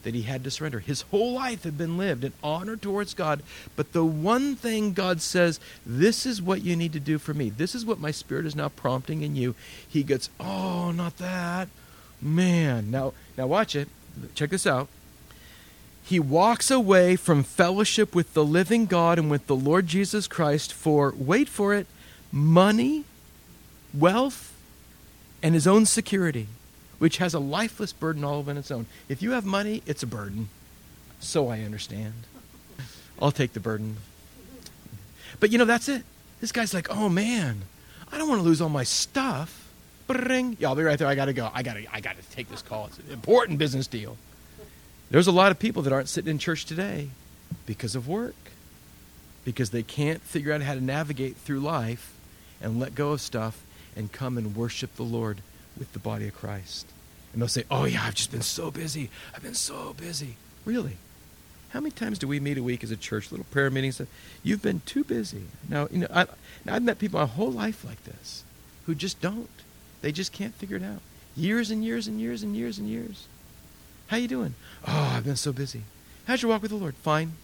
that he had to surrender. His whole life had been lived in honor towards God, but the one thing God says, this is what you need to do for me. This is what my Spirit is now prompting in you. He gets, oh, not that. Man. Now watch it. Check this out. He walks away from fellowship with the living God and with the Lord Jesus Christ for, wait for it, money, wealth, and his own security, which has a lifeless burden all of its own. If you have money, it's a burden. So I understand. I'll take the burden. But that's it. This guy's like, oh man, I don't want to lose all my stuff. Bring. Yeah, I'll be right there. I got to go. I got to take this call. It's an important business deal. There's a lot of people that aren't sitting in church today because of work, because they can't figure out how to navigate through life and let go of stuff and come and worship the Lord with the body of Christ. And they'll say, oh yeah, I've just been so busy. I've been so busy. Really? How many times do we meet a week as a church, little prayer meetings? You've been too busy. Now, I've met people my whole life like this who just don't. They just can't figure it out. Years and years and years and years and years. How you doing? Oh, I've been so busy. How's your walk with the Lord? Fine.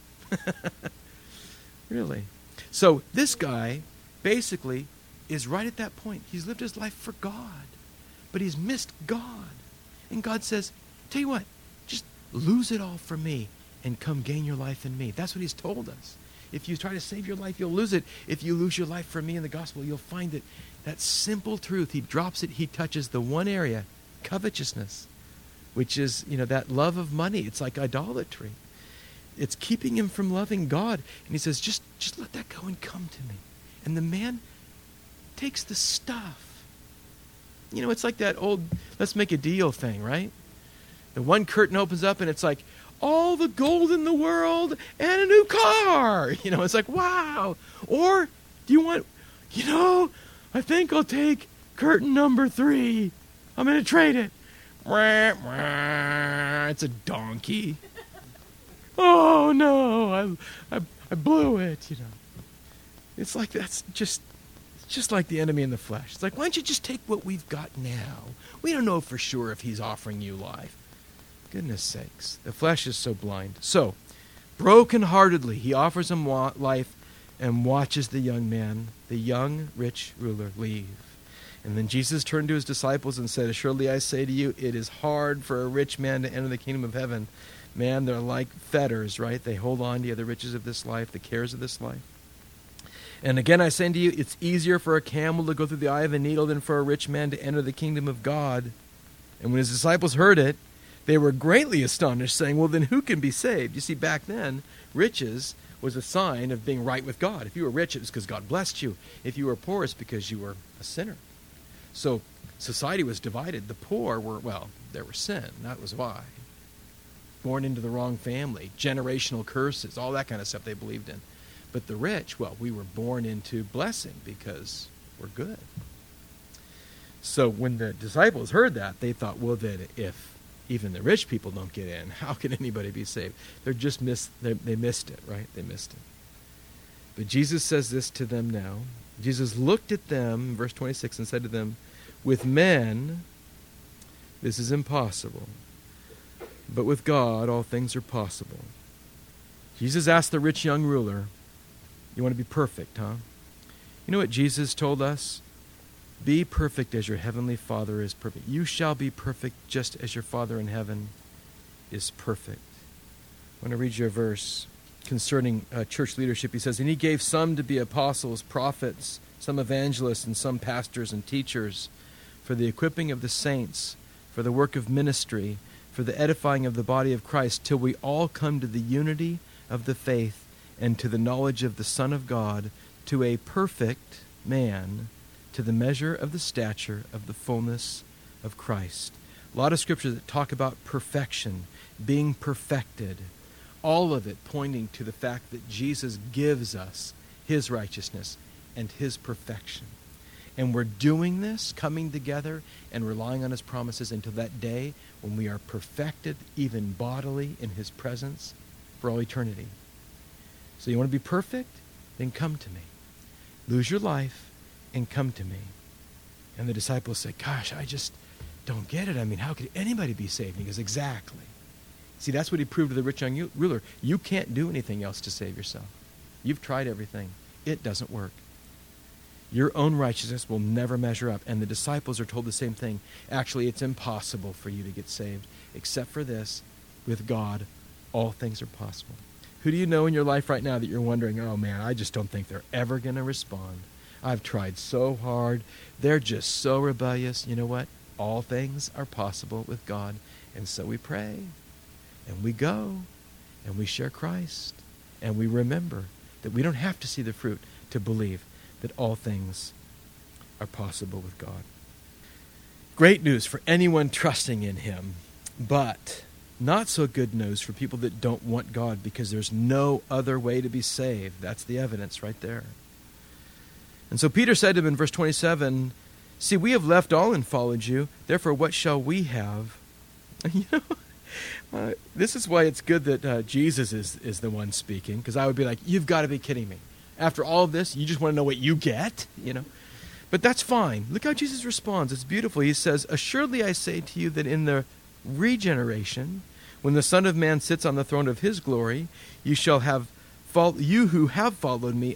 Really? So this guy basically is right at that point. He's lived his life for God, but he's missed God. And God says, tell you what, just lose it all for me and come gain your life in me. That's what he's told us. If you try to save your life, you'll lose it. If you lose your life for me in the gospel, you'll find it. That simple truth, he drops it, he touches the one area, covetousness, which is, that love of money. It's like idolatry. It's keeping him from loving God. And he says, just let that go and come to me. And the man takes the stuff. It's like that old let's make a deal thing, right? The one curtain opens up and it's like, all the gold in the world and a new car. It's like, wow. Or do you want, I think I'll take curtain number 3. I'm going to trade it. It's a donkey. Oh no, I blew it, It's like it's just like the enemy in the flesh. It's like, why don't you just take what we've got now? We don't know for sure if he's offering you life. Goodness sakes, the flesh is so blind. So, brokenheartedly, he offers him life and watches the young man, the young rich ruler, leave. And then Jesus turned to his disciples and said, "Surely I say to you, it is hard for a rich man to enter the kingdom of heaven." Man, they're like fetters, right? They hold on to the riches of this life, the cares of this life. And again, I say unto you, it's easier for a camel to go through the eye of a needle than for a rich man to enter the kingdom of God. And when his disciples heard it, they were greatly astonished, saying, well, then who can be saved? You see, back then, riches was a sign of being right with God. If you were rich, it was because God blessed you. If you were poor, it's because you were a sinner. So society was divided. The poor were, there was sin. That was why. Born into the wrong family, generational curses, all that kind of stuff they believed in. But the rich, we were born into blessing because we're good. So when the disciples heard that, they thought, well, then if even the rich people don't get in, how can anybody be saved? They missed it, right? They missed it. But Jesus says this to them now. Jesus looked at them, verse 26, and said to them, with men, this is impossible. But with God, all things are possible. Jesus asked the rich young ruler, you want to be perfect, huh? You know what Jesus told us? Be perfect as your heavenly Father is perfect. You shall be perfect just as your Father in heaven is perfect. I want to read you a verse concerning church leadership. He says, and he gave some to be apostles, prophets, some evangelists, and some pastors and teachers for the equipping of the saints, for the work of ministry, for the edifying of the body of Christ, till we all come to the unity of the faith and to the knowledge of the Son of God, to a perfect man, to the measure of the stature of the fullness of Christ. A lot of scriptures that talk about perfection, being perfected, all of it pointing to the fact that Jesus gives us his righteousness and his perfection. And we're doing this, coming together and relying on his promises until that day when we are perfected, even bodily, in his presence for all eternity. So you want to be perfect? Then come to me. Lose your life and come to me. And the disciples say, gosh, I just don't get it. I mean, how could anybody be saved? And he goes, exactly. See, that's what he proved to the rich young ruler. You can't do anything else to save yourself. You've tried everything. It doesn't work. Your own righteousness will never measure up. And the disciples are told the same thing. Actually, it's impossible for you to get saved. Except for this, with God, all things are possible. Who do you know in your life right now that you're wondering, oh man, I just don't think they're ever going to respond. I've tried so hard. They're just so rebellious. You know what? All things are possible with God. And so we pray, and we go, and we share Christ, and we remember that we don't have to see the fruit to believe that all things are possible with God. Great news for anyone trusting in him, but not so good news for people that don't want God, because there's no other way to be saved. That's the evidence right there. And so Peter said to him in verse 27, see, we have left all and followed you. Therefore, what shall we have? This is why it's good that Jesus is the one speaking, because I would be like, you've got to be kidding me. After all of this, you just want to know what you get? But that's fine. Look how Jesus responds. It's beautiful. He says, assuredly I say to you that in the regeneration, when the Son of Man sits on the throne of his glory, you who have followed me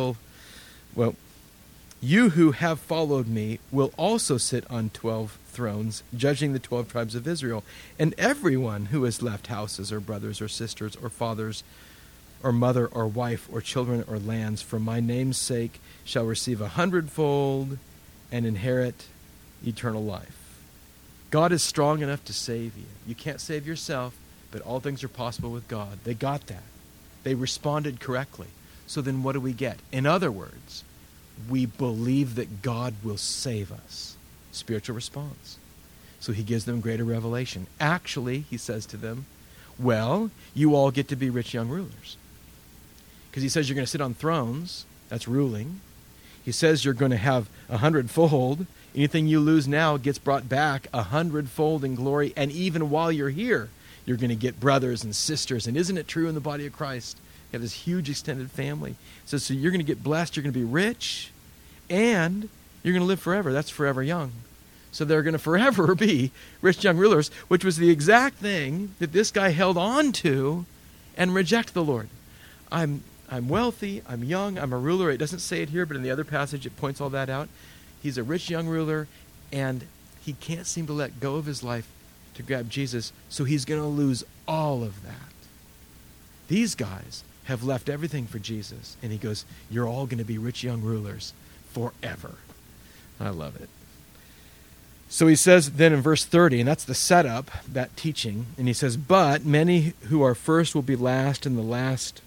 you who have followed me will also sit on 12 thrones, judging the 12 tribes of Israel. And everyone who has left houses or brothers or sisters or fathers or mother or wife or children or lands for my name's sake shall receive 100-fold and inherit eternal life. God is strong enough to save you. You can't save yourself, but all things are possible with God. They got that. They responded correctly. So then what do we get? In other words, we believe that God will save us. Spiritual response. So he gives them greater revelation. Actually, he says to them, well, you all get to be rich young rulers. Because he says you're going to sit on thrones. That's ruling. He says you're going to have 100-fold. Anything you lose now gets brought back 100-fold in glory. And even while you're here, you're going to get brothers and sisters. And isn't it true in the body of Christ? You have this huge extended family. So you're going to get blessed, you're going to be rich, and you're going to live forever. That's forever young. So they're going to forever be rich young rulers, which was the exact thing that this guy held on to and rejected the Lord. I'm wealthy, I'm young, I'm a ruler. It doesn't say it here, but in the other passage it points all that out. He's a rich young ruler, and he can't seem to let go of his life to grab Jesus, so he's going to lose all of that. These guys have left everything for Jesus. And he goes, you're all going to be rich young rulers forever. I love it. So he says then in verse 30, and that's the setup, that teaching, and he says, but many who are first will be last, and the last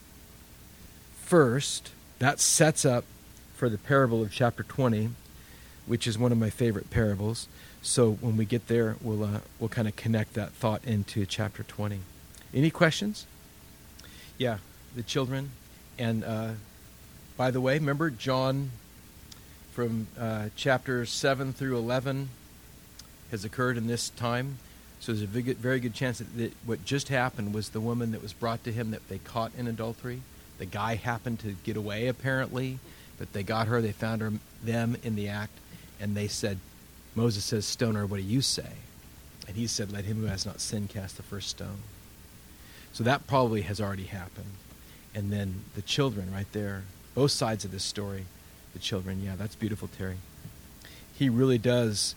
first. That sets up for the parable of chapter 20, which is one of my favorite parables. So when we get there, we'll kind of connect that thought into chapter 20. Any questions? Yeah. The children. And by the way, remember John from chapter 7 through 11 has occurred in this time. So there's a very good chance that what just happened was the woman that was brought to him that they caught in adultery. The guy happened to get away apparently, but they got her, they found them in the act, and they said, Moses says, stone her, what do you say? And he said, let him who has not sinned cast the first stone. So that probably has already happened. And then the children right there, both sides of this story, the children, yeah, that's beautiful, Terry. He really does,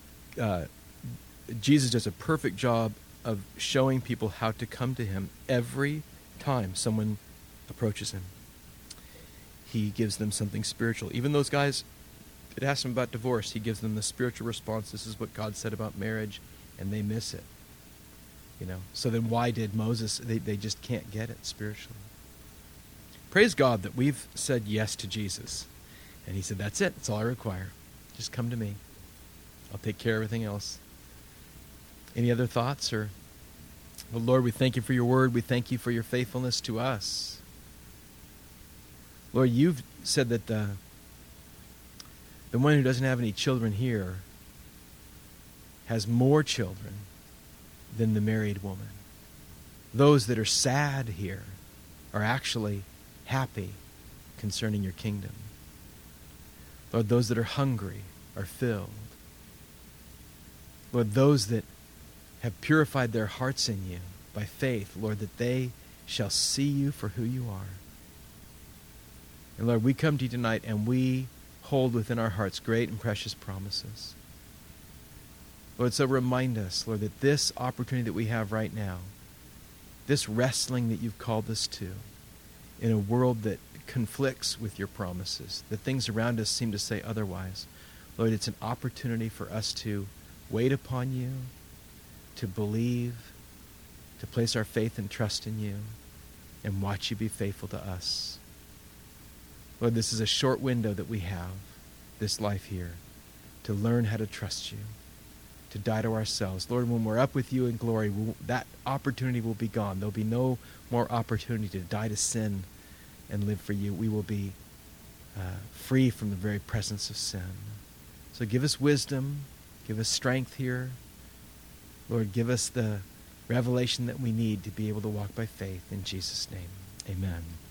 Jesus does a perfect job of showing people how to come to him every time someone approaches him. He gives them something spiritual. Even those guys that asked him about divorce, he gives them the spiritual response. This is what God said about marriage, and they miss it. So then why did Moses, they just can't get it spiritually. Praise God that we've said yes to Jesus. And he said, that's it. That's all I require. Just come to me. I'll take care of everything else. Any other thoughts? Well, Lord, we thank you for your word. We thank you for your faithfulness to us. Lord, you've said that the one who doesn't have any children here has more children than the married woman. Those that are sad here are actually happy concerning your kingdom. Lord, those that are hungry are filled. Lord, those that have purified their hearts in you by faith, Lord, that they shall see you for who you are. And Lord, we come to you tonight and we hold within our hearts great and precious promises. Lord, so remind us, Lord, that this opportunity that we have right now, this wrestling that you've called us to, in a world that conflicts with your promises, that things around us seem to say otherwise, Lord, it's an opportunity for us to wait upon you, to believe, to place our faith and trust in you, and watch you be faithful to us. Lord, this is a short window that we have, this life here, to learn how to trust you, to die to ourselves. Lord, when we're up with you in glory, that opportunity will be gone. There'll be no more opportunity to die to sin and live for you. We will be free from the very presence of sin. So give us wisdom, give us strength here. Lord, give us the revelation that we need to be able to walk by faith. In Jesus' name, amen.